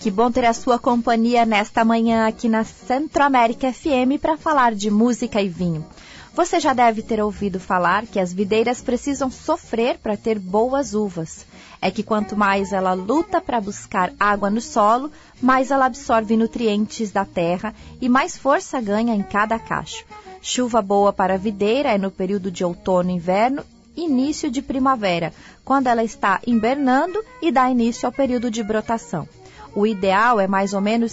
Que bom ter a sua companhia nesta manhã aqui na Centro-América FM para falar de música e vinho. Você já deve ter ouvido falar que as videiras precisam sofrer para ter boas uvas. É que quanto mais ela luta para buscar água no solo, mais ela absorve nutrientes da terra e mais força ganha em cada cacho. Chuva boa para a videira é no período de outono e inverno, início de primavera, quando ela está invernando e dá início ao período de brotação. O ideal é mais ou menos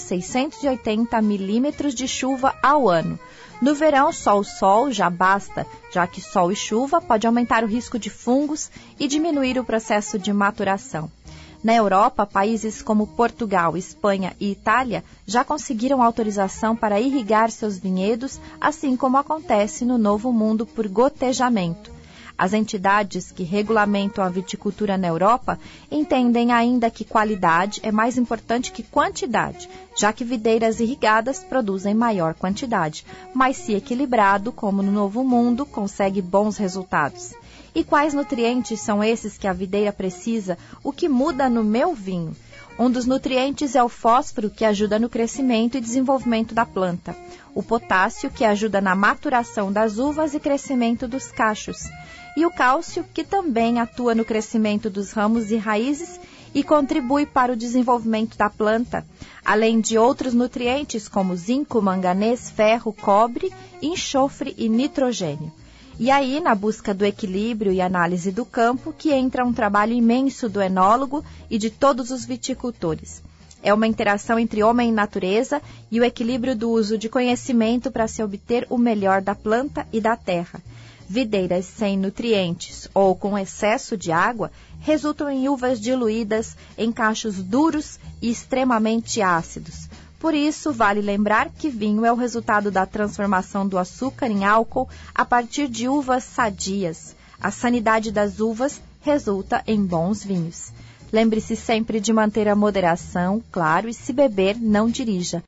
680 milímetros de chuva ao ano. No verão, só o sol já basta, já que sol e chuva pode aumentar o risco de fungos e diminuir o processo de maturação. Na Europa, países como Portugal, Espanha e Itália já conseguiram autorização para irrigar seus vinhedos, assim como acontece no Novo Mundo por gotejamento. As entidades que regulamentam a viticultura na Europa entendem ainda que qualidade é mais importante que quantidade, já que videiras irrigadas produzem maior quantidade, mas se equilibrado, como no Novo Mundo, consegue bons resultados. E quais nutrientes são esses que a videira precisa? O que muda no meu vinho? Um dos nutrientes é o fósforo, que ajuda no crescimento e desenvolvimento da planta. O potássio, que ajuda na maturação das uvas e crescimento dos cachos. E o cálcio, que também atua no crescimento dos ramos e raízes e contribui para o desenvolvimento da planta, além de outros nutrientes como zinco, manganês, ferro, cobre, enxofre e nitrogênio. E aí, na busca do equilíbrio e análise do campo, que entra um trabalho imenso do enólogo e de todos os viticultores. É uma interação entre homem e natureza e o equilíbrio do uso de conhecimento para se obter o melhor da planta e da terra. Videiras sem nutrientes ou com excesso de água resultam em uvas diluídas, em cachos duros e extremamente ácidos. Por isso, vale lembrar que vinho é o resultado da transformação do açúcar em álcool a partir de uvas sadias. A sanidade das uvas resulta em bons vinhos. Lembre-se sempre de manter a moderação, claro, e se beber, não dirija.